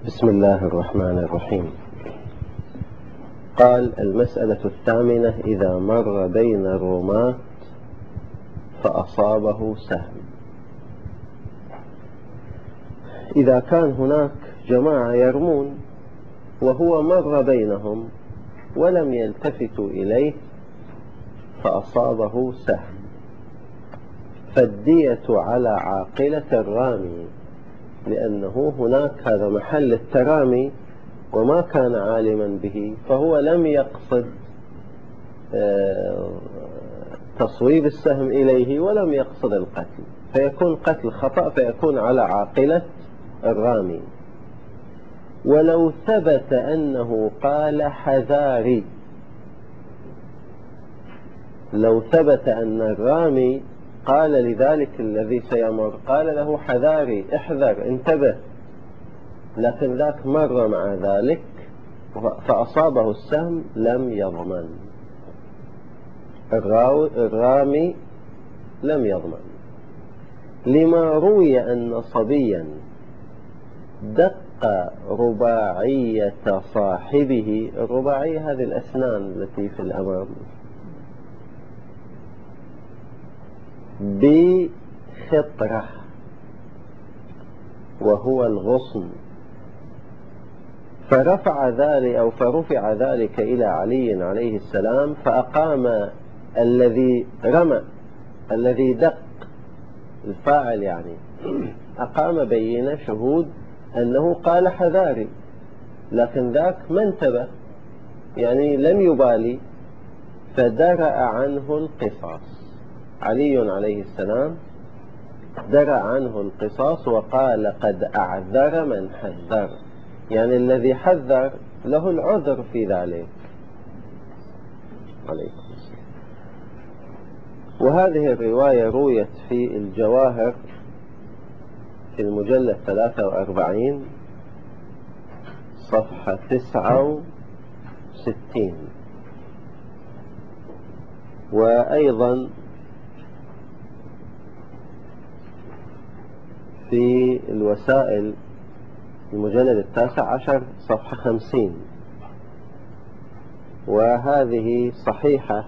بسم الله الرحمن الرحيم. قال: المسألة الثامنة: إذا مر بين الرماة فأصابه سهم. إذا كان هناك جماعة يرمون وهو مر بينهم ولم يلتفتوا إليه فأصابه سهم، فالدية على عاقلة الرامي، لأنه هناك هذا محل الترامي وما كان عالما به، فهو لم يقصد تصويب السهم إليه ولم يقصد القتل، فيكون قتل خطأ، فيكون على عاقلة الرامي. ولو ثبت أنه قال حذاري، لو ثبت أن الرامي قال لذلك الذي سيمر، قال له حذاري، احذر، انتبه، لكن ذاك مر مع ذلك فأصابه السهم، لم يضمن. الرامي لم يضمن، لما روي أن صبيا دق رباعية صاحبه. الرباعية هذه الأسنان التي في الأمام، بخطرة، وهو الغصن، فرفع ذلك إلى علي عليه السلام، فأقام الذي رمى، الذي دق، الفاعل يعني، أقام بينة شهود أنه قال حذاري، لكن ذاك ما انتبه، يعني لم يبالي، فدرأ عنه القصاص. علي عليه السلام درأ عنه القصاص وقال: قد أعذر من حذر، يعني الذي حذر له العذر في ذلك. عليكم السلام. وهذه الرواية رويت في الجواهر في المجلد 43 صفحة 69، وأيضا في الوسائل المجلد 19 صفحة 50، وهذه صحيحة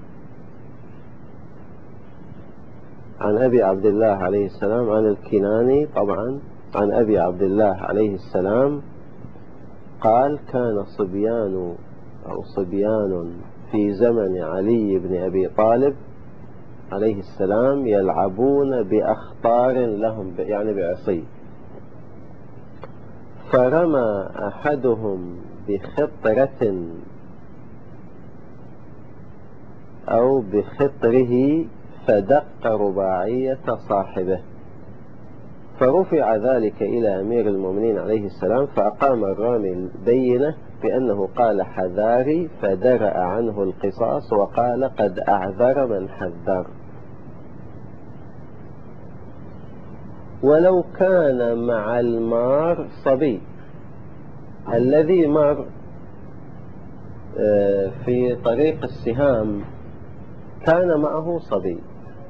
عن أبي عبد الله عليه السلام، عن الكناني طبعا، عن أبي عبد الله عليه السلام قال: كان صبيان في زمن علي بن أبي طالب عليه السلام يلعبون بأخطار لهم، يعني بعصي، فرمى أحدهم بخطرة أو بخطره فدق رباعية صاحبه، فرفع ذلك إلى أمير المؤمنين عليه السلام، فأقام الرامي البينة بأنه قال حذاري، فدرأ عنه القصاص وقال: قد أعذر من حذر. ولو كان مع المار صبي، الذي مر في طريق السهام كان معه صبي،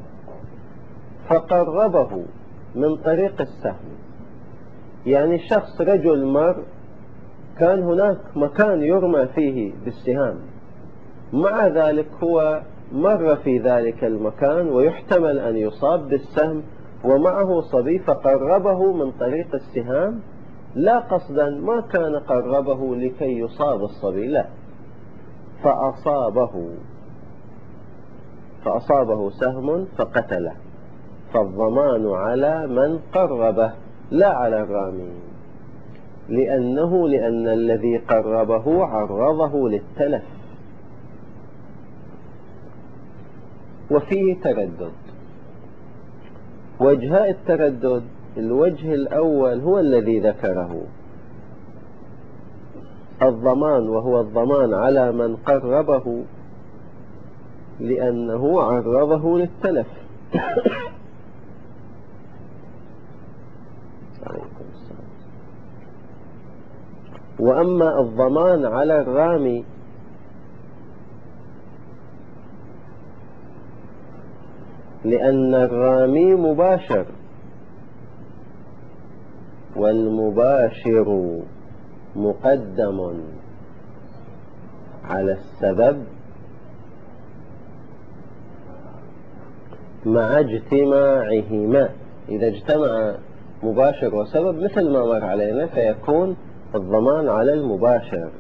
فقربه من طريق السهم، يعني شخص رجل مر، كان هناك مكان يرمى فيه بالسهام، مع ذلك هو مر في ذلك المكان ويحتمل أن يصاب بالسهم ومعه صبي، فقربه من طريق السهام، لا قصدا، ما كان قربه لكي يصاب الصبي، لا، فأصابه سهم فقتله، فالضمان على من قربه لا على الرامي، لأن الذي قربه عرضه للتلف. وفيه تردد، وجهاء التردد: الوجه الأول هو الذي ذكره، الضمان، وهو الضمان على من قربه لأنه عرضه للتلف. وأما الضمان على الرامي لأن الرامي مباشر، والمباشر مقدم على السبب مع اجتماعهما. إذا اجتمع مباشر وسبب مثل ما مر علينا فيكون الضمان على المباشر.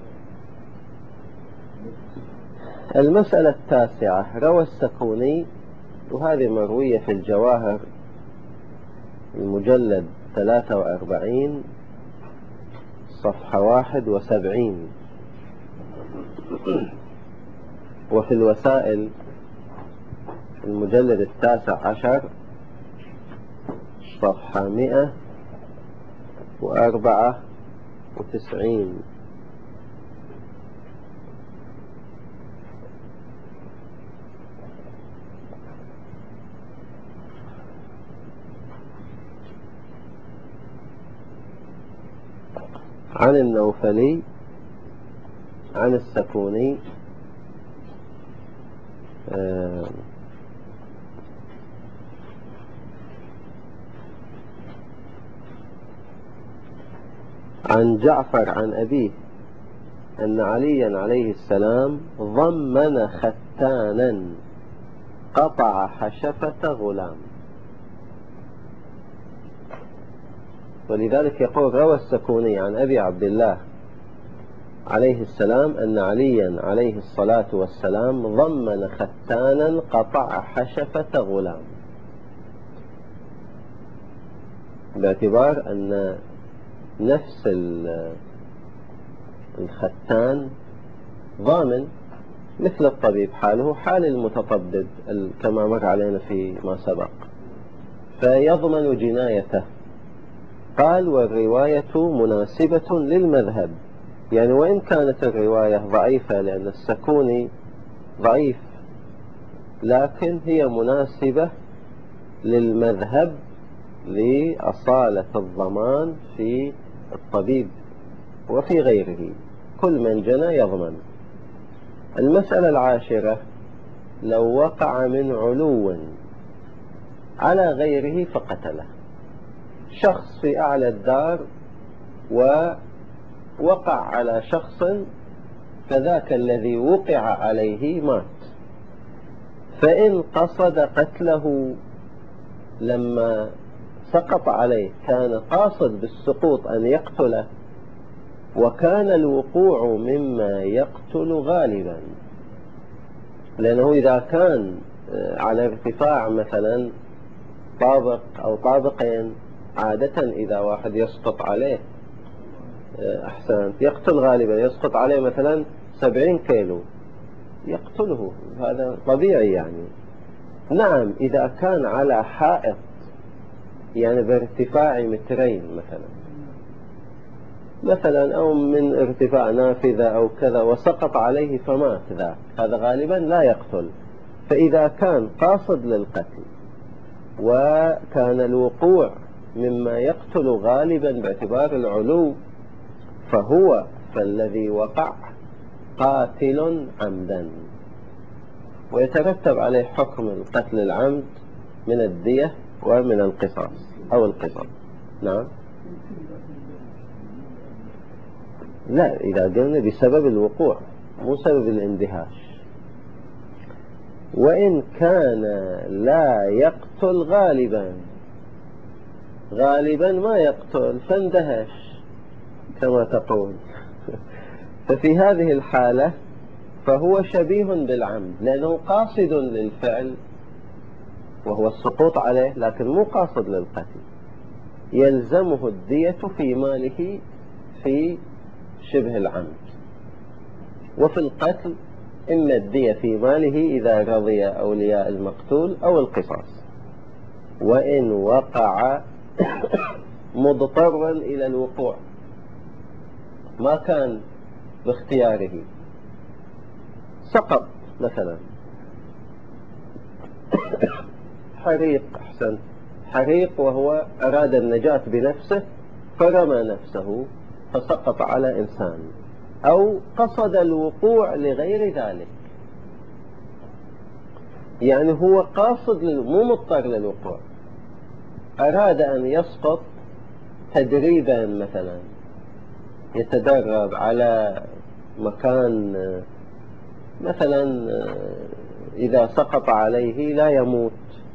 المسألة التاسعة، روى السكوني، وهذه مروية في الجواهر المجلد 43 صفحة 71، وفي الوسائل المجلد 19 صفحة 194. عن النوفلي عن السكوني عن جعفر عن أبيه أن عليا عليه السلام ضمن ختانا قطع حشفة غلام. ولذلك يقول روى السكوني عن أبي عبد الله عليه السلام أن عليا عليه الصلاة والسلام ضمن ختانا قطع حشفة غلام، باعتبار أن نفس الختان ضامن مثل الطبيب، حاله حال المتطبب كما مر علينا فيما سبق، فيضمن جنايته. قال والرواية مناسبة للمذهب، يعني وإن كانت الرواية ضعيفة لأن السكوني ضعيف، لكن هي مناسبة للمذهب لأصالة الضمان في الطبيب وفي غيره، كل من جنى يضمن. المسألة العاشرة، لو وقع من علو على غيره فقتله. شخص في أعلى الدار ووقع على شخص، فذاك الذي وقع عليه مات، فإن قصد قتله لما سقط عليه كان قاصد بالسقوط أن يقتله، وكان الوقوع مما يقتل غالبا، لأنه إذا كان على ارتفاع مثلا طابق أو طابقين، عادة إذا واحد يسقط عليه أحسنت يقتل غالبا، يسقط عليه مثلا 70 كيلو يقتله، هذا طبيعي يعني. نعم إذا كان على حائط يعني بارتفاع 2 متر مثلا أو من ارتفاع نافذة أو كذا وسقط عليه فمات ذاك، هذا غالبا لا يقتل. فإذا كان قاصد للقتل وكان الوقوع مما يقتل غالبا باعتبار العلو، فالذي وقع قاتل عمدا، ويترتب عليه حكم القتل العمد من الدية ومن القصاص أو القصاص. نعم، لا إذا قلنا بسبب الوقوع مو سبب الاندهاش. وإن كان لا يقتل غالبا ما يقتل فاندهش كما تقول ففي هذه الحالة فهو شبيه بالعمد، لأنه قاصد للفعل وهو السقوط عليه، لكن مو قاصد للقتل، يلزمه الدية في ماله في شبه العمد. وفي القتل إما الدية في ماله إذا رضي أولياء المقتول أو القصاص. وإن وقع مضطرا إلى الوقوع ما كان باختياره، سقط مثلا حريق وهو أراد النجاة بنفسه فرمى نفسه فسقط على إنسان، أو قصد الوقوع لغير ذلك، يعني هو قاصد مو مضطر للوقوع، أراد أن يسقط تدريبا مثلا يتدرب على مكان مثلا إذا سقط عليه لا يموت،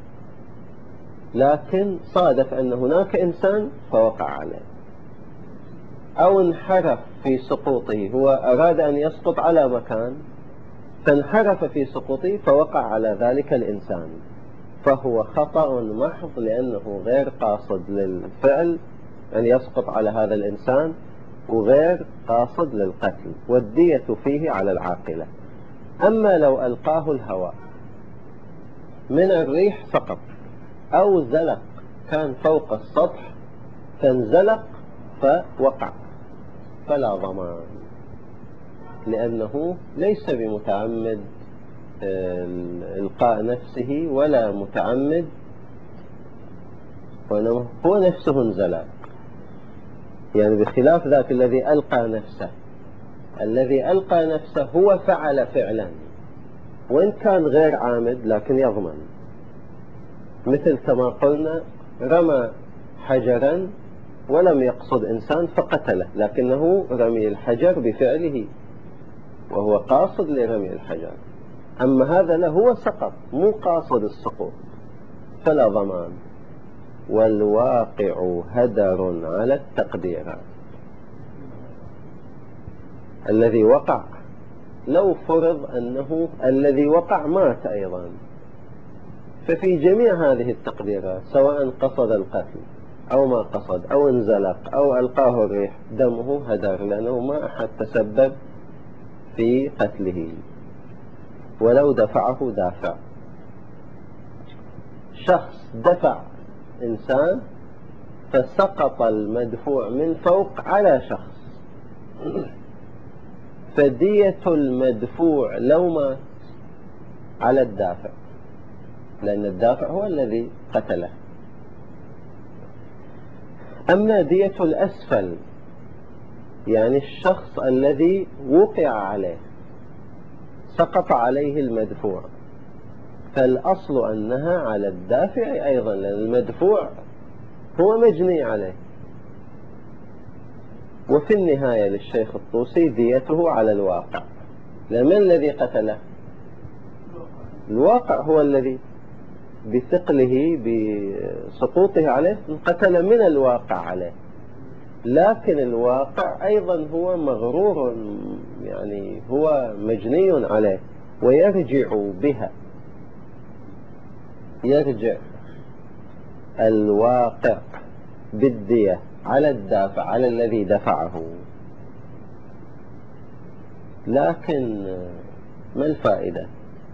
لكن صادف أن هناك إنسان فوقع عليه، أو انحرف في سقوطه، هو أراد أن يسقط على مكان فانحرف في سقوطه فوقع على ذلك الإنسان، فهو خطأ محض لأنه غير قاصد للفعل أن يسقط على هذا الإنسان، وغير قاصد للقتل، والدية فيه على العاقلة. أما لو ألقاه الهواء من الريح سقط، أو زلق، كان فوق السطح فانزلق فوقع، فلا ضمان، لأنه ليس بمتعمد إلقاء نفسه ولا متعمد، وإنما هو نفسه انزلق، يعني بخلاف ذاك الذي ألقى نفسه. الذي ألقى نفسه هو فعل فعلا وإن كان غير عامد لكن يضمن، مثل كما قلنا رمى حجرا ولم يقصد إنسان فقتله، لكنه رمي الحجر بفعله وهو قاصد لرمي الحجر. أما هذا له هو سقط مو قاصد السقوط فلا ضمان. والواقع هدر على التقدير. الذي وقع لو فرض أنه الذي وقع مات أيضا، ففي جميع هذه التقديرات سواء قصد القتل أو ما قصد أو انزلق أو ألقاه الريح دمه هدر، لأنه ما أحد تسبب في قتله ولو دفعه دافع. شخص دفع إنسان فسقط المدفوع من فوق على شخص، فدية المدفوع لو مات على الدافع، لأن الدافع هو الذي قتله. أما دية الأسفل يعني الشخص الذي وقع عليه سقط عليه المدفوع، فالأصل أنها على الدافع أيضا، لأن المدفوع هو مجني عليه. وفي النهاية للشيخ الطوسي ديته على الواقع، لمن الذي قتله؟ الواقع هو الذي بثقله بسقوطه عليه قتل من الواقع عليه، لكن الواقع أيضا هو مغرور، يعني هو مجني عليه ويرجع بها، يرجع الواقع بالدية على الدافع، على الذي دفعه. لكن ما الفائدة؟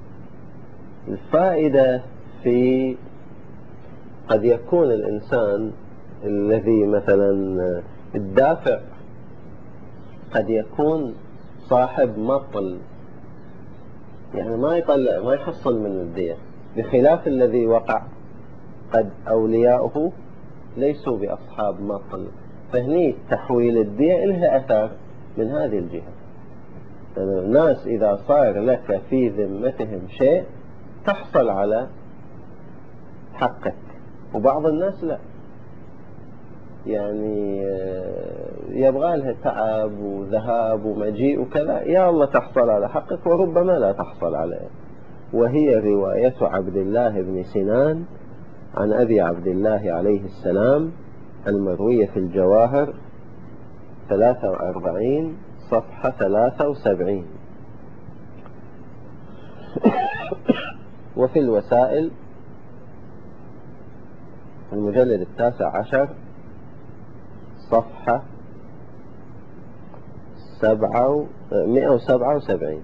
الفائدة في قد يكون الإنسان الذي مثلا الدافع قد يكون صاحب مطل، يعني ما يطلع ما يحصل من الدية، بخلاف الذي وقع قد أولياؤه ليسوا بأصحاب مطل، فهني تحويل الدية لها أثر من هذه الجهة. يعني الناس إذا صار لك في ذمتهم شيء تحصل على حقك، وبعض الناس لا، يعني يبغى لها تعب وذهاب ومجيء وكذا، يا الله تحصل على حقك وربما لا تحصل عليه. وهي رواية عبد الله بن سنان عن أبي عبد الله عليه السلام المروية في الجواهر 43 صفحة 73، وفي الوسائل المجلد 19 صفحة 177،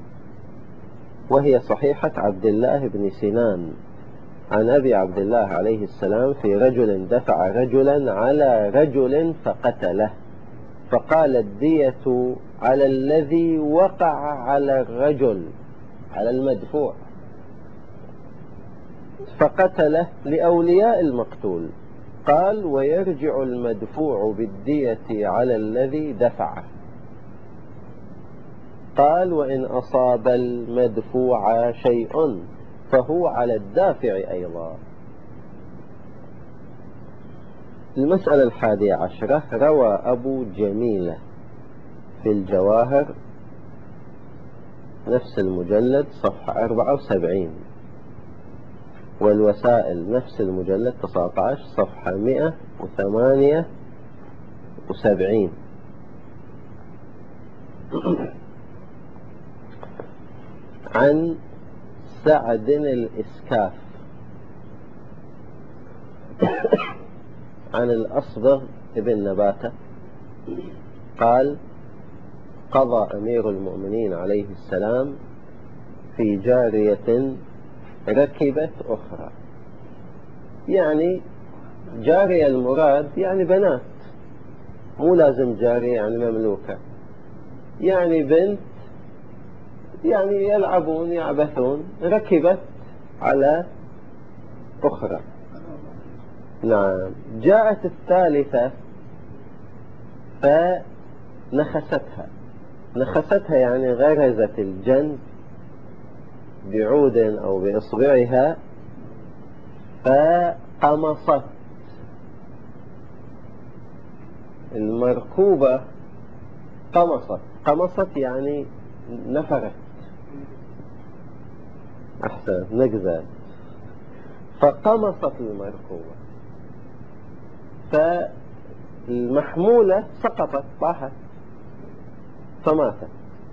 وهي صحيحة عبد الله بن سنان عن أبي عبد الله عليه السلام في رجل دفع رجلا على رجل فقتله، فقال الدية على الذي وقع على الرجل، على المدفوع، فقتله لأولياء المقتول. قال ويرجع المدفوع بالدية على الذي دفعه. قال وإن أصاب المدفوع شيء فهو على الدافع أيضا، المسألة 11 روى أبو جميلة في الجواهر نفس المجلد صفحة 74، والوسائل نفس المجلد 19 صفحة 178، عن سعد الإسكاف عن الأصبغ ابن نباتة قال: قضى أمير المؤمنين عليه السلام في جارية ركبت أخرى. يعني جارية المراد يعني بنات، مو لازم جارية يعني مملوكة، يعني بنت يعني يلعبون يعبثون، ركبت على أخرى. نعم. جاءت الثالثة فنخستها. نخستها يعني غرزت الجنب بعود أو بإصبعها فقمصت المركوبة. قمصت يعني نفرت، أحسن نقزت، فقمصت المركوبة، فالمحمولة سقطت طاحت فماتت.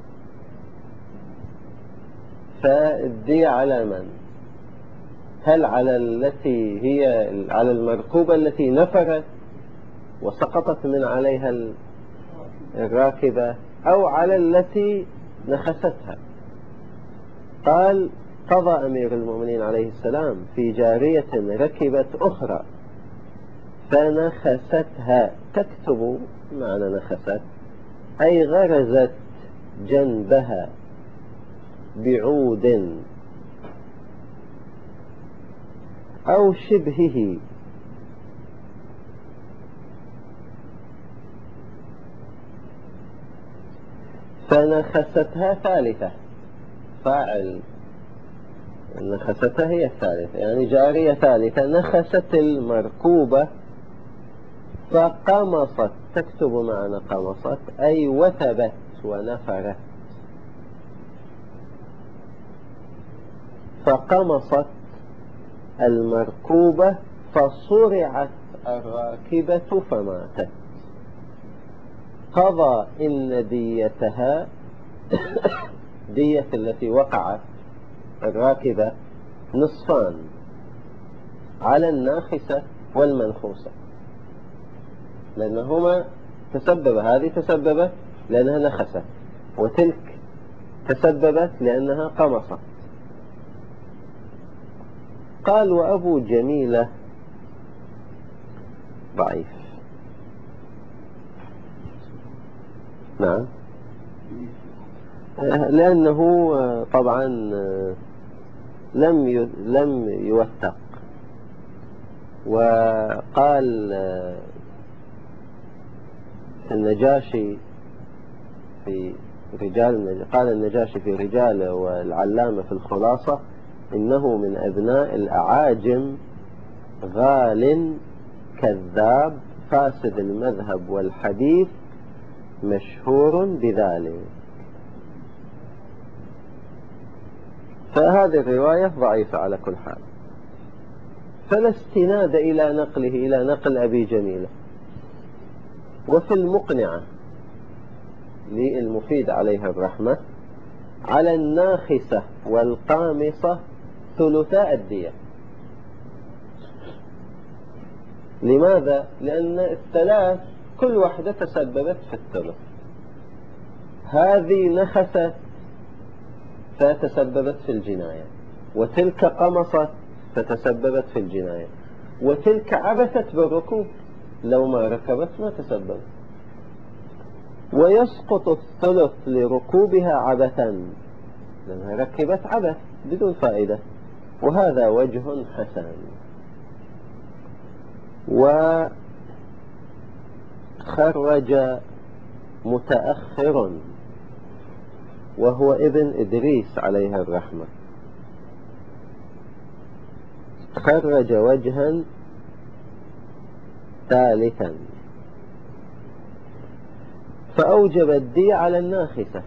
فالدية على من؟ هل على التي هي على المركوبة التي نفرت وسقطت من عليها الراكبة، أو على التي نخستها؟ قال: قضى أمير المؤمنين عليه السلام في جارية ركبت أخرى فنخستها. تكتب معنى نخست أي غرزت جنبها بعود أو شبهه، فنخستها ثالثة. فاعل نخستها هي الثالثة، يعني جارية ثالثة نخست المركوبة فقمصت. تكتب معنى قمصت أي وثبت ونفرت. فقمصت المركوبة فصرعت الراكبة فماتت. قضى إن ديتها دية التي وقعت الراكبة نصفان على الناخسة والمنخوسة، لأنهما هذه تسببت لأنها نخست، وتلك تسببت لأنها قمصت. قال: وأبو جميلة ضعيف. نعم، لأنه طبعا لم يوثق. وقال النجاشي في رجال، قال النجاشي في رجاله والعلامة في الخلاصة: إنه من أبناء الأعاجم، غال كذاب فاسد المذهب والحديث، مشهور بذلك. فهذه الرواية ضعيفة على كل حال، فلا استناد إلى نقله إلى نقل أبي جميلة. وفي المقنعة للمفيد عليها الرحمة: على الناخسة والقامصة ثلثاء الدية. لماذا؟ لأن الثلاث كل واحدة تسببت في الثلث. هذه نخست فتسببت في الجناية، وتلك قمصت فتسببت في الجناية، وتلك عبثت بالركوب، لو ما ركبت ما تسببت. ويسقط الثلث لركوبها عبثا، لأنها ركبت عبث بدون فائدة، وهذا وجه حسن. وخرج متأخر وهو ابن إدريس عليه الرحمة، خرج وجها ثالثا فأوجب الدية على الناخسة.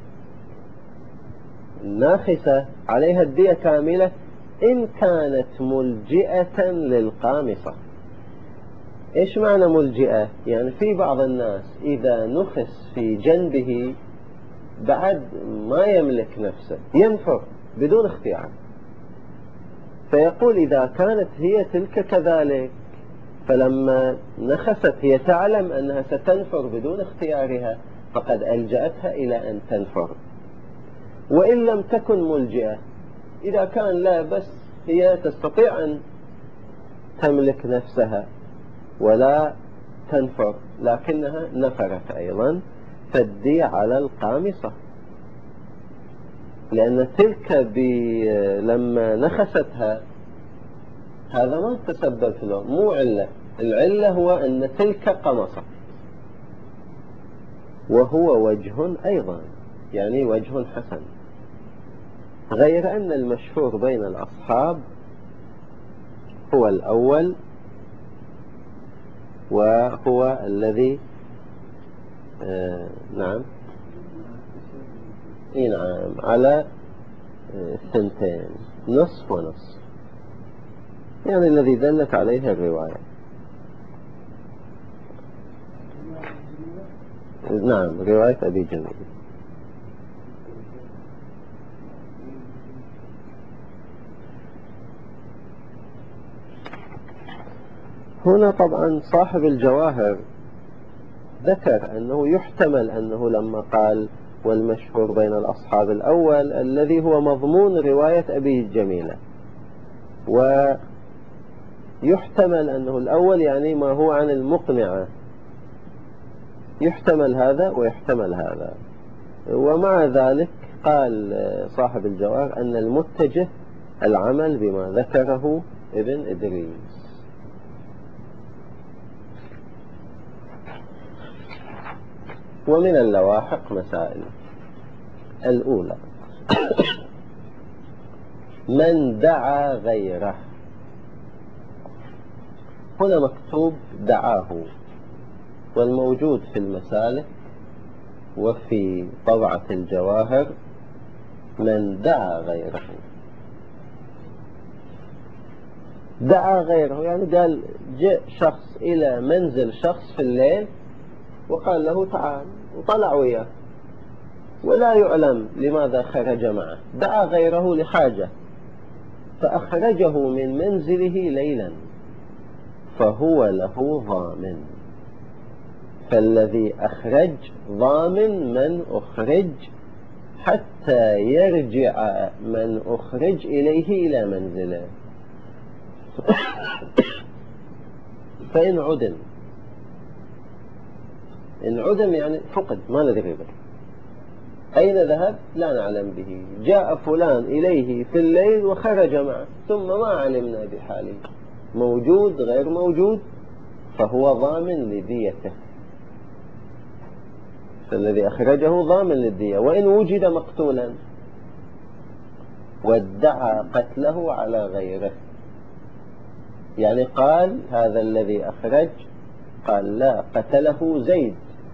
الناخسة عليها الدية كاملة إن كانت ملجئة للقامصة. إيش معنى ملجئة؟ يعني في بعض الناس إذا نخس في جنبه بعد ما يملك نفسه ينفر بدون اختيار، فيقول إذا كانت هي تلك كذلك فلما نخست هي تعلم أنها ستنفر بدون اختيارها فقد ألجأتها إلى أن تنفر. وإن لم تكن ملجئة، إذا كان لا بس هي تستطيع أن تملك نفسها ولا تنفر لكنها نفرت أيضا، فالدية على القامصة، لأن تلك لما نخستها هذا ما تسبب في الوقت، مو علة. العلة هو أن تلك قمصت، وهو وجه أيضا، يعني وجه حسن، غير أن المشهور بين الأصحاب هو الأول، وهو الذي نعم نعم على الثنتين، نصف ونصف، يعني الذي دلت عليه الرواية. نعم رواية أبي جميل. هنا طبعا صاحب الجواهر ذكر أنه يحتمل أنه لما قال والمشهور بين الأصحاب الأول الذي هو مضمون رواية أبي جميلة، ويحتمل أنه الأول يعني ما هو عن المقنعة، يحتمل هذا ويحتمل هذا. ومع ذلك قال صاحب الجواهر أن المتجه العمل بما ذكره ابن إدريس. ومن اللواحق مسائل. الأولى من دعا غيره. هنا مكتوب دعاه، والموجود في المسالك وفي طبعة الجواهر من دعا غيره. دعا غيره يعني قال جاء شخص إلى منزل شخص في الليل وقال له تعال، وطلع وياه ولا يعلم لماذا خرج معه. دعا غيره لحاجة فأخرجه من منزله ليلا فهو له ضامن. فالذي أخرج ضامن من أخرج حتى يرجع من أخرج إليه إلى منزله. فإن عدم، إن عدم يعني فقد، ما ندري به أين ذهب لا نعلم به. جاء فلان إليه في الليل وخرج معه ثم ما علمنا بحاله، موجود غير موجود، فهو ضامن لديته. فالذي أخرجه ضامن للدية. وإن وجد مقتولا وادعى قتله على غيره، يعني قال هذا الذي أخرج قال لا قتله زيد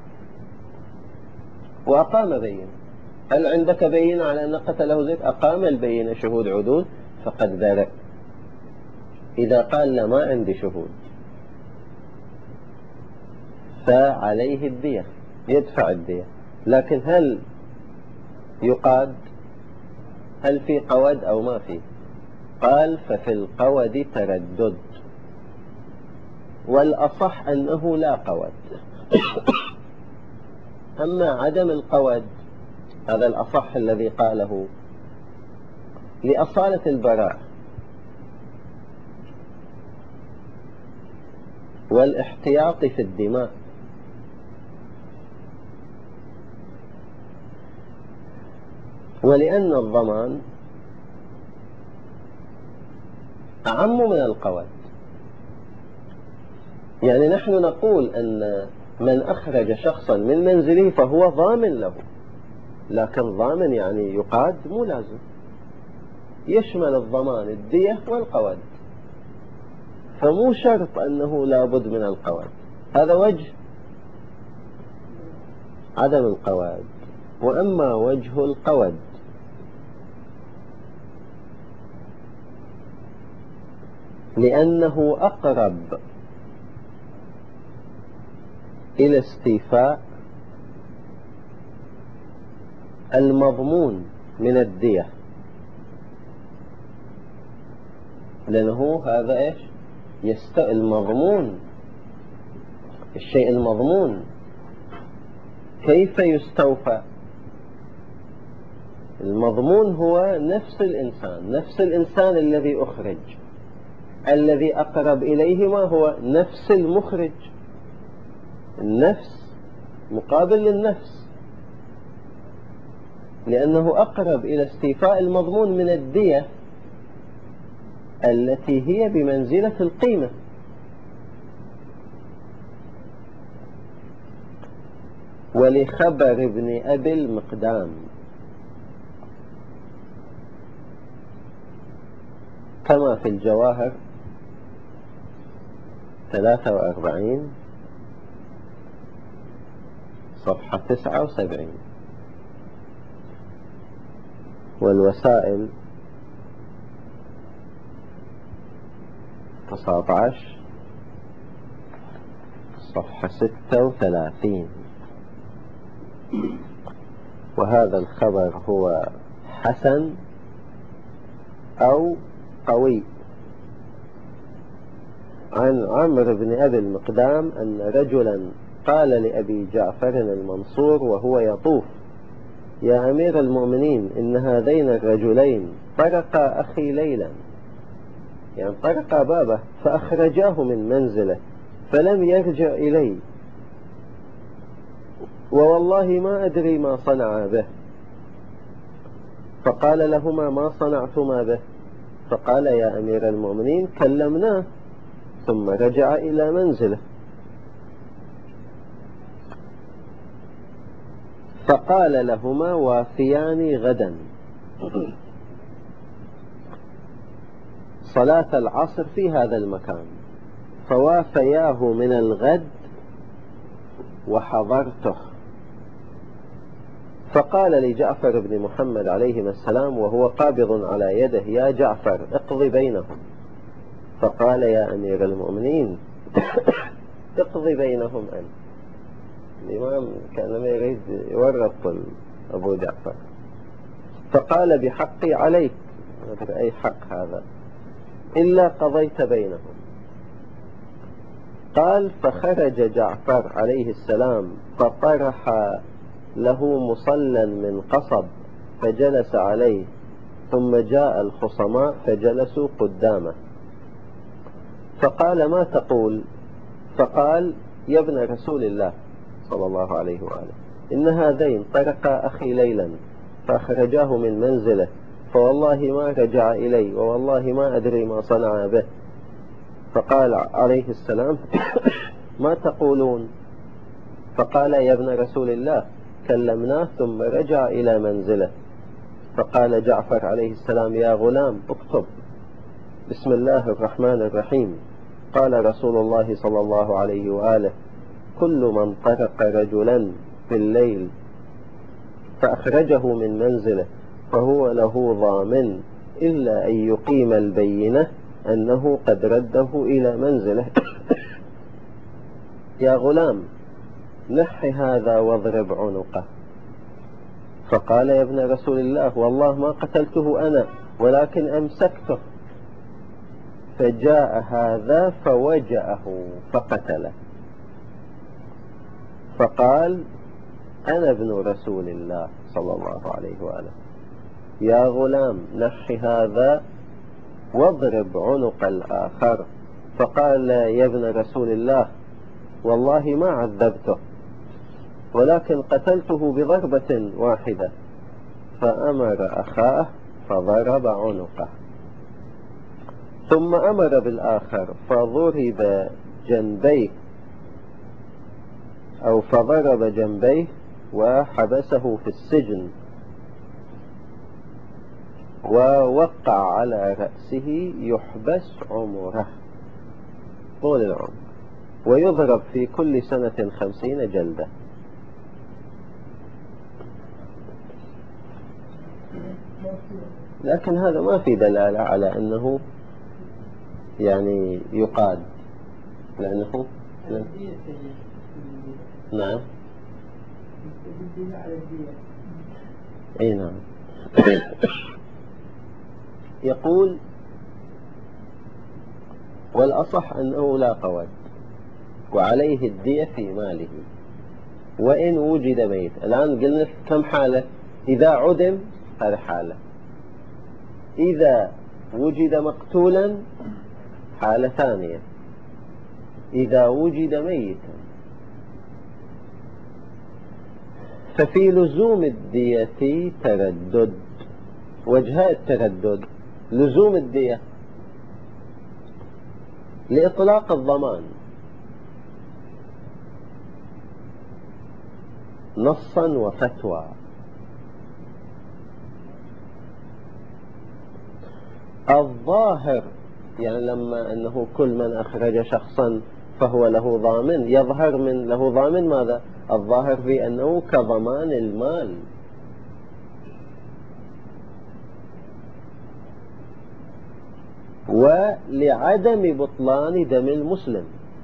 وأقام بينة، هل عندك بينة على أن قتله زيد؟ أقام البينة شهود عدول فقد برئ. إذا قال لا ما عندي شهود فعليه الدية، يدفع الدية. لكن هل يقاد؟ هل في قود أو ما في؟ قال ففي القود تردد، والأصح أنه لا قود. أما عدم القود هذا الأصح الذي قاله لأصالة البراء والاحتياط في الدماء. ولأن الضمان أعم من القود. يعني نحن نقول أن من أخرج شخصا من منزله فهو ضامن له، لكن ضامن يعني يقاد مو لازم، يشمل الضمان الدية والقود. فمو شرط أنه لابد من القواد. هذا وجه عدم القواد. وأما وجه القود لأنه أقرب إلى استيفاء المضمون من الدية، لأنه هذا إيش المضمون، الشيء المضمون كيف يستوفى؟ المضمون هو نفس الإنسان الذي أخرج، الذي أقرب إليه ما هو نفس المخرج، النفس مقابل للنفس، لأنه أقرب إلى استيفاء المضمون من الدية التي هي بمنزلة القيمة. ولخبر ابن أبي المقدام كما في الجواهر 43 صفحة 79، والوسائل 19 صفحة 36. وهذا الخبر هو حسن أو قوي عن عمرو بن أبي المقدام أن رجلا قال لأبي جعفر المنصور وهو يطوف: يا أمير المؤمنين، إن هذين الرجلين طرقا أخي ليلا، يعني طرقا بابه فأخرجاه من منزله فلم يرجع إلي، ووالله ما أدري ما صنع به. فقال لهما: ما صنعتما به؟ فقال: يا أمير المؤمنين، كلمناه ثم رجع إلى منزله. فقال لهما: وافياني غدا صلاة العصر في هذا المكان. فوافياه من الغد وحضرته. فقال لجعفر بن محمد عليهما السلام وهو قابض على يده: يا جعفر، اقض بينهم. فقال: يا أمير المؤمنين، اقض بينهم أنت. الإمام كان ما يريد يورط أبو جعفر. فقال: بحقي عليك، ما أدري أي حق هذا، إلا قضيت بينهم. قال: فخرج جعفر عليه السلام فطرح له مصلا من قصب فجلس عليه، ثم جاء الخصماء فجلسوا قدامه. فقال: ما تقول؟ فقال: يا ابن رسول الله صلى الله عليه وآله، إن هذين طرقا أخي ليلا فأخرجاه من منزله، فوالله ما رجع إلي، ووالله ما أدري ما صنع به. فقال عليه السلام: ما تقولون؟ فقال: يا ابن رسول الله، كلمناه ثم رجع إلى منزله. فقال جعفر عليه السلام: يا غلام، اكتب بسم الله الرحمن الرحيم. قال رسول الله صلى الله عليه وآله: كل من طرق رجلا في الليل فأخرجه من منزله فهو له ضامن، إلا أن يقيم البينة أنه قد رده إلى منزله. يا غلام، نح هذا واضرب عنقه. فقال: يا ابن رسول الله، والله ما قتلته أنا، ولكن أمسكته. فجاء هذا فوجأه فقتله. فقال: أنا ابن رسول الله صلى الله عليه وآله، يا غلام، نح هذا واضرب عنق الآخر. فقال: يا ابن رسول الله، والله ما عذبته، ولكن قتلته بضربة واحدة. فأمر أخاه فضرب عنقه، ثم أمر بالآخر فضرب جنبيه أو فضرب جنبيه وحبسه في السجن، ووقع على رأسه يحبس عمره. طول العمر، ويضرب في كل سنة 50 جلدة. لكن هذا ما في دلالة على أنه يعني يقاد، لأنه نعم. أي نعم. يقول والأصح أنه لا قود وعليه الدية في ماله وإن وجد ميت. الآن قلنا كم حالة؟ إذا عدم هذا حالة، إذا وجد مقتولا حالة ثانية، إذا وجد ميتا. ففي لزوم الدية تردد. وجهاء التردد: لزوم الدية لإطلاق الضمان نصا وفتوى. الظاهر يعني لما أنه كل من أخرج شخصا فهو له ضامن، يظهر من له ضامن ماذا؟ الظاهر في أنه كضمان المال. ولعدم بطلان دم المسلم.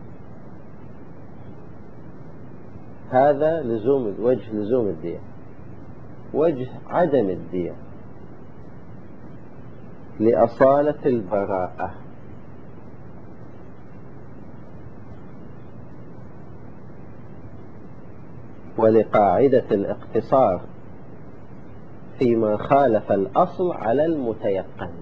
هذا لزوم وجه لزوم الدية. وجه عدم الدية لأصالة البراءة، ولقاعدة الاقتصار فيما خالف الأصل على المتيقن.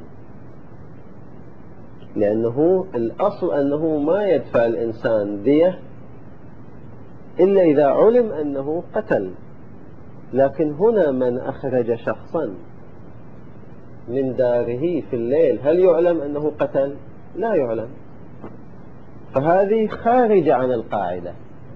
لأنه الأصل أنه ما يدفع الإنسان دية إلا إذا علم أنه قتل. لكن هنا من أخرج شخصا من داره في الليل، هل يعلم أنه قتل؟ لا يعلم. فهذه خارجة عن القاعدة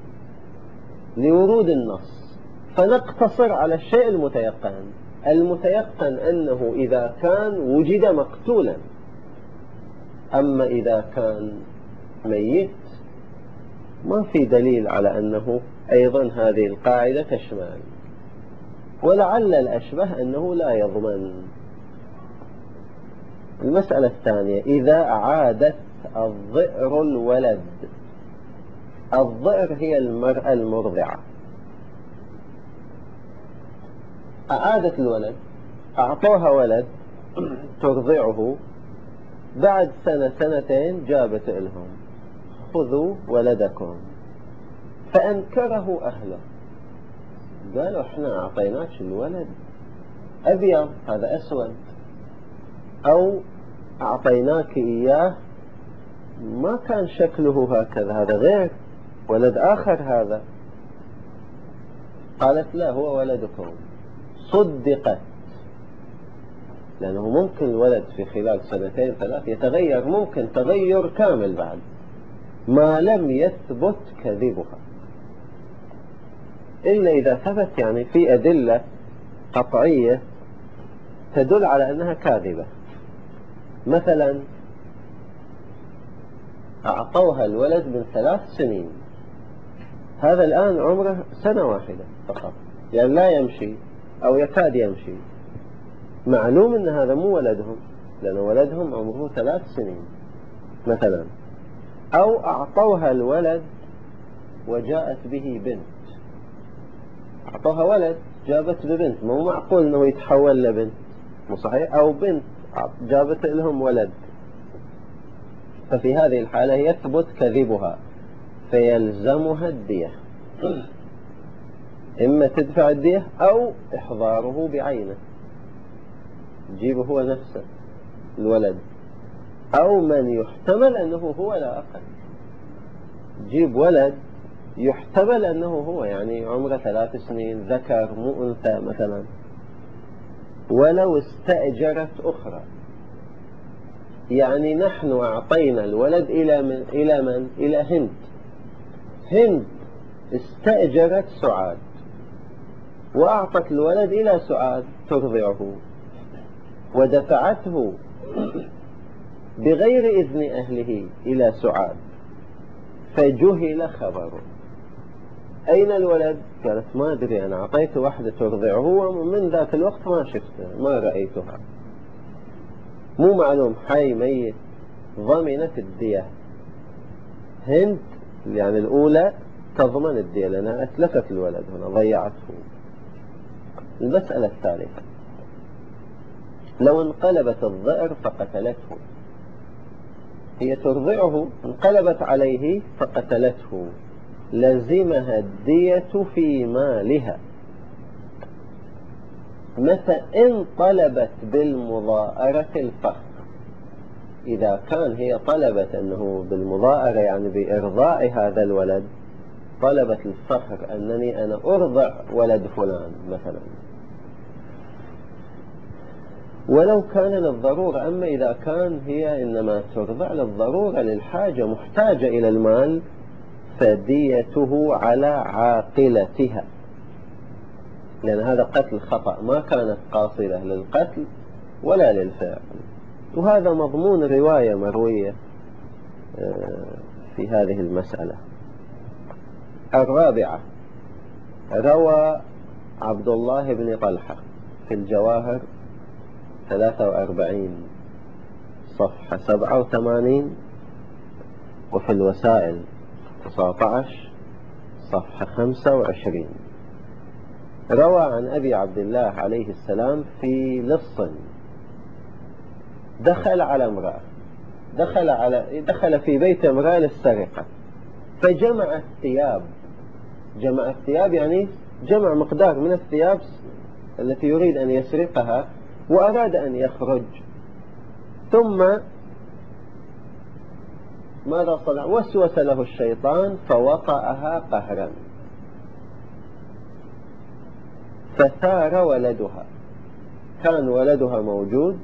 لورود النص، فنقتصر على الشيء المتيقن. المتيقن أنه إذا كان وجد مقتولا. أما إذا كان ميت ما في دليل على أنه أيضا هذه القاعدة تشمل. ولعل الأشبه أنه لا يضمن. المسألة الثانية: إذا عادت الضئر الولد. الضئر هي المرأة المرضعة، أعادت الولد، أعطوها ولد ترضعه، بعد سنة سنتين جابت لهم: خذوا ولدكم. فأنكره أهله، قالوا: احنا أعطيناك الولد أبيض، هذا أسود، أو أعطيناك إياه ما كان شكله هكذا، هذا غير، ولد آخر هذا. قالت: لا، هو ولدكم. صدقت، لأنه ممكن الولد في خلال سنتين ثلاث يتغير، ممكن تغير كامل بعد ما لم يثبت كذبها، إلا إذا ثبت يعني في أدلة قطعية تدل على أنها كاذبة. مثلا أعطوها الولد من 3 سنين، هذا الآن عمره سنة واحدة فقط، يعني لا يمشي أو يكاد يمشي. معلوم أن هذا مو ولدهم، لأن ولدهم عمره 3 سنين مثلا. أو أعطوها الولد وجاءت به بنت، أعطوها ولد جابت ببنت، مو معقول أنه يتحول لبنت، مو صحيح؟ أو بنت جابت لهم ولد، ففي هذه الحالة يثبت كذبها فيلزمها الدية. إما تدفع الدية أو إحضاره بعينه، تجيبه هو نفسه الولد، أو من يحتمل أنه هو لا أقل، تجيب ولد يحتمل أنه هو، يعني عمره 3 سنين، ذكر مو أنثى مثلا. ولو استأجرت أخرى، يعني نحن أعطينا الولد إلى من؟ إلى هند. هند استأجرت سعاد وأعطت الولد إلى سعاد ترضعه، ودفعته بغير إذن أهله إلى سعاد، فجهل خبره. أين الولد؟ قالت ما أدري، أنا أعطيت واحدة ترضعه ومن ذاك الوقت ما شفته، ما رأيتها، مو معلوم حي ميت. ضمنت الدية. هند يعني الأولى تضمن الدية لأنها أتلفت الولد هنا، ضيعته. المسألة الثالثة، لو انقلبت الضئر فقتلته، هي ترضعه، انقلبت عليه فقتلته، لزمها الدية في مالها. متى إن طلبت بالمضاءرة الفخر، إذا كان هي طلبت أنه بالمضاءرة يعني بإرضاء هذا الولد، طلبت الفخر أنني أنا أرضع ولد فلان مثلا، ولو كان للضرورة. أما إذا كان هي إنما ترضع للضرورة للحاجة، محتاجة إلى المال، فديته على عاقلتها، لأن هذا قتل خطأ، ما كانت قاصدة للقتل ولا للفعل. وهذا مضمون رواية مروية في هذه المسألة. الرابعة، روى عبد الله بن طلحة في الجواهر 43 صفحة 87، وفي الوسائل 19 صفحة 25، روى عن أبي عبد الله عليه السلام في لص دخل على امرأة، دخل في بيت امرأة للسرقة، فجمع الثياب. جمع الثياب يعني جمع مقدار من الثياب التي يريد أن يسرقها، وأراد أن يخرج. ثم ماذا صنع؟ وسوس له الشيطان فوطأها قهرا، فثار ولدها. كان ولدها موجود،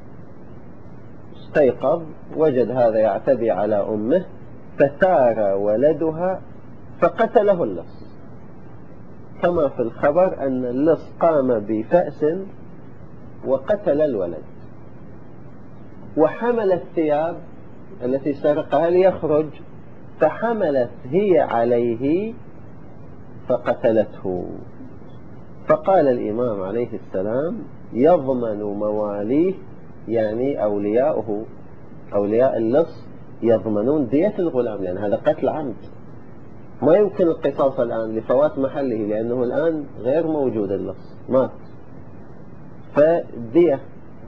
استيقظ وجد هذا يعتدي على أمه، فثار ولدها فقتله اللص. كما في الخبر أن اللص قام بفأس وقتل الولد، وحمل الثياب التي سرقها ليخرج، فحملت هي عليه فقتلته. فقال الإمام عليه السلام يضمن مواليه، يعني أولياؤه، أولياء اللص يضمنون دية الغلام، لأن هذا قتل عمد، ما يمكن القصاص الآن لفوات محله، لأنه الآن غير موجود، اللص مات، فالدية.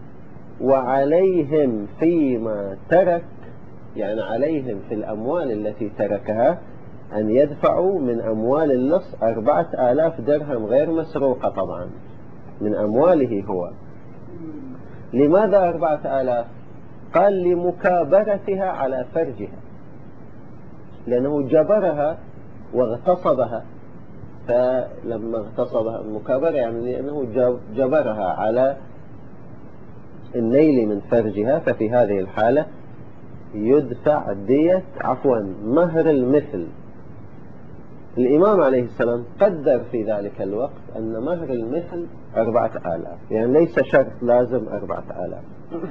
وعليهم فيما ترك، يعني عليهم في الأموال التي تركها أن يدفعوا من أموال اللص 4000 درهم غير مسروقة طبعا، من أمواله هو. لماذا 4000؟ قال لمكابرتها على فرجها، لأنه جبرها واغتصبها. فلما اغتصبها المكابرة يعني لأنه جبرها على النيل من فرجها، ففي هذه الحالة يدفع دية مهر المثل. الإمام عليه السلام قدر في ذلك الوقت أن مهر المثل 4000، يعني ليس شرط لازم 4000،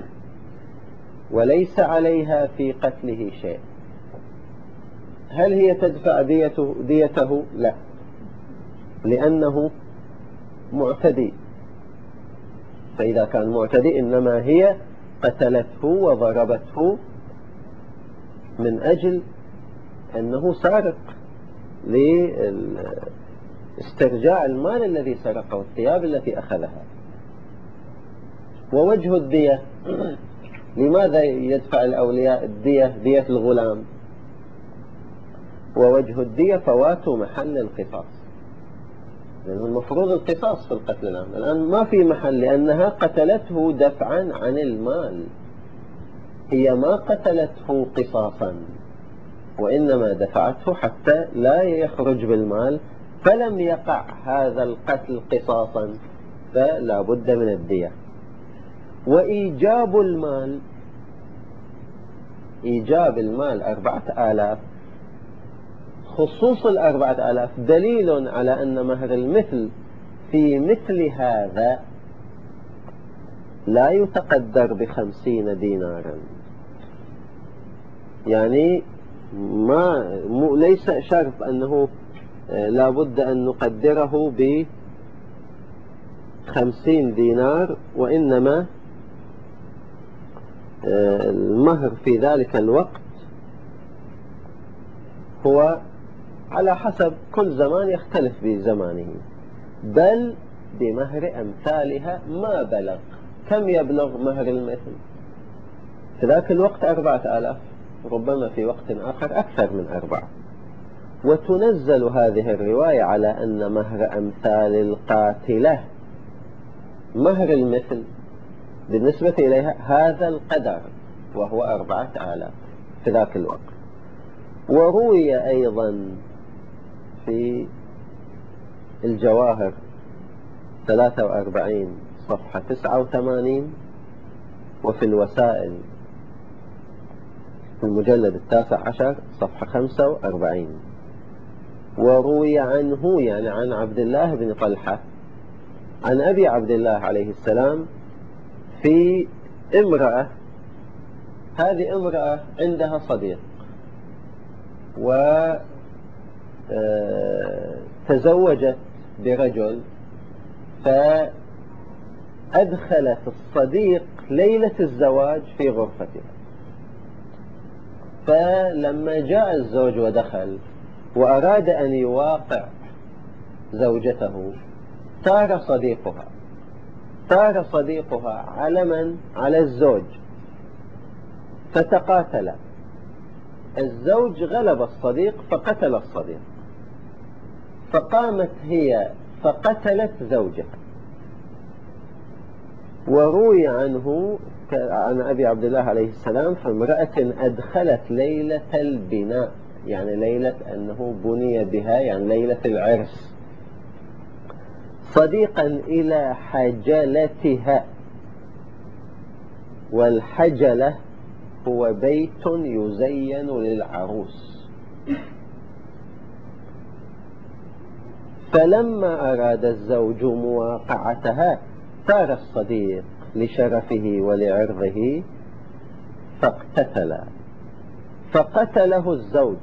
وليس عليها في قتله شيء. هل هي تدفع ديته؟ لا، لأنه معتدي، فإذا كان معتدي إنما هي قتلته وضربته من أجل أنه سارق، لاسترجاع المال الذي سرقه، الثياب التي أخذها. ووجه الدية، لماذا يدفع الأولياء دية الغلام؟ ووجه الدية فوات محل القصاص، لأنه المفروض القصاص في القتل الآن ما في محل، لأنها قتلته دفعا عن المال، هي ما قتلته قصاصا، وإنما دفعته حتى لا يخرج بالمال، فلم يقع هذا القتل قصاصا، فلا بد من الدية. وإيجاب المال، إيجاب المال 4000، خصوص 4000 دليل على أن مهر المثل في مثل هذا لا يتقدر ب50 دينارا. يعني ليس شرط أنه لابد أن نقدره ب50 دينار، وإنما المهر في ذلك الوقت هو على حسب كل زمان يختلف بزمانه، بل بمهر أمثالها ما بلغ. كم يبلغ مهر المثل؟ في ذاك الوقت 4000، ربما في وقت آخر أكثر من 4. وتنزل هذه الرواية على أن مهر أمثال القاتلة مهر المثل بالنسبة إليها هذا القدر، وهو 4000 في ذاك الوقت. وروي أيضا في الجواهر 43 صفحة 89، وفي الوسائل في المجلد 19 صفحة 45، وروي عنه يعني عن عبد الله بن طلحة عن أبي عبد الله عليه السلام في امرأة، هذه امرأة عندها صديق وتزوجت برجل، فأدخلت الصديق ليلة الزواج في غرفتها، فلما جاء الزوج ودخل وأراد أن يواقع زوجته ثار صديقها على من؟ على الزوج، فتقاتل. الزوج غلب الصديق فقتل الصديق، فقامت هي فقتلت زوجها. وروي عنه عن أبي عبد الله عليه السلام فامرأة أدخلت ليلة البناء، يعني ليلة أنه بني بها، يعني ليلة العرس، صديقا إلى حجلتها. والحجلة هو بيت يزين للعروس. فلما أراد الزوج مواقعتها ثار الصديق لشرفه ولعرضه فقتله الزوج.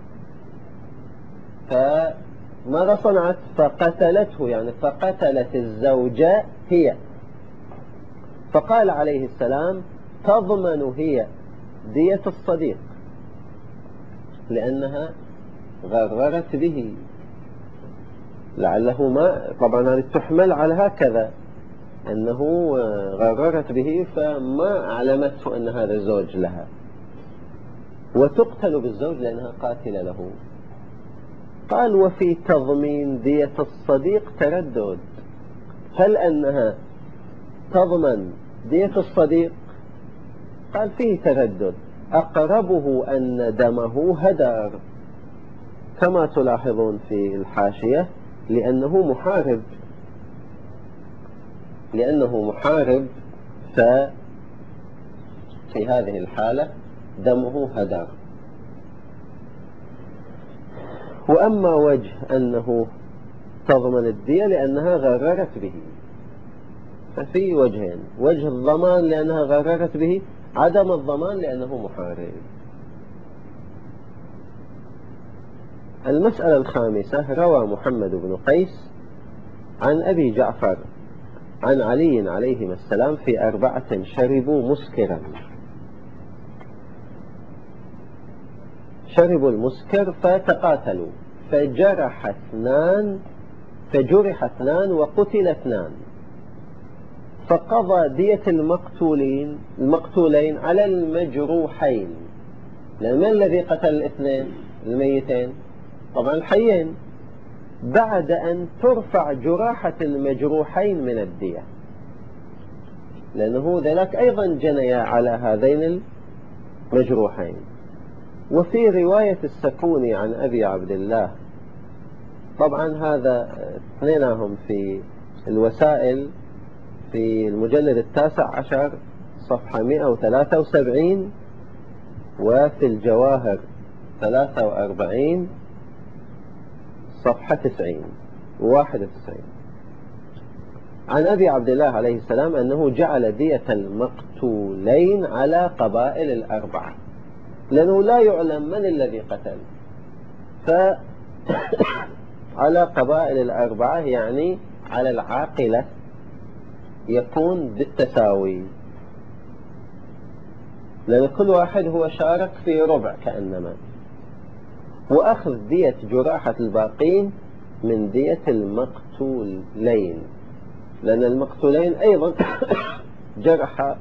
فماذا صنعت؟ فقتلته، يعني فقتلت الزوجة هي. فقال عليه السلام تضمن هي دية الصديق لأنها غررت به، لعله ما، طبعا هذه تحمل على هكذا أنه غررت به فما علمته أن هذا الزوج لها، وتقتل بالزوج لأنها قاتلة له. قال وفي تضمين دية الصديق تردد، هل أنها تضمن دية الصديق؟ قال فيه تردد، أقربه أن دمه هدر، كما تلاحظون في الحاشية، لأنه محارب ففي هذه الحالة دمه هدر. وأما وجه أنه تضمن الدية لأنها غررت به، ففي وجهين: وجه الضمان لأنها غررت به، عدم الضمان لأنه محارب. المسألة الخامسة: روى محمد بن قيس عن أبي جعفر عن علي عليهما السلام في 4 شربوا المسكر فتقاتلوا فجرح 2 وقتل 2، فقضى دية المقتولين على المجروحين. لأن من الذي قتل الاثنين الميتين؟ طبعا الحيين، بعد أن ترفع جراحة المجروحين من الدية، لأنه ذلك أيضا جنيا على هذين المجروحين. وفي رواية السكوني عن أبي عبد الله، طبعا هذا اثنينهم في الوسائل في المجلد 19 صفحة 173، وفي الجواهر 43 صفحة 90 و91، عن أبي عبد الله عليه السلام أنه جعل دية المقتولين على قبائل 4، لأنه لا يعلم من الذي قتل. فعلى قبائل الأربعة يعني على العاقلة يكون بالتساوي، لأن كل واحد هو شارك في ربع كأنما، وأخذ دية جراحة الباقين من دية المقتولين، لأن المقتولين أيضا جرح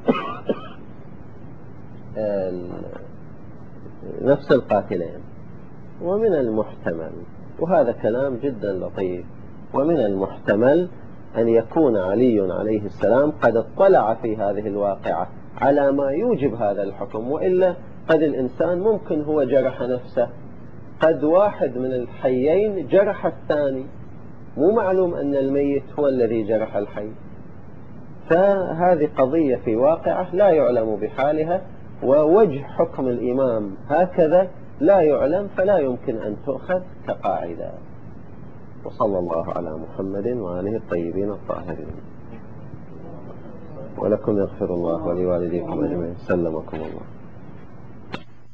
نفس القاتلين. ومن المحتمل، وهذا كلام جدا لطيف، ومن المحتمل أن يكون علي عليه السلام قد اطلع في هذه الواقعة على ما يوجب هذا الحكم، وإلا قد الإنسان ممكن هو جرح نفسه، قد واحد من الحيين جرح الثاني، مو معلوم أن الميت هو الذي جرح الحي. فهذه قضية في واقعة لا يعلم بحالها، ووجه حكم الإمام هكذا لا يعلم، فلا يمكن أن تؤخذ كقاعدة. وصلى الله على محمد وآله الطيبين الطاهرين. ولكم يغفر الله ولوالديكم أجمعين. سلمكم الله.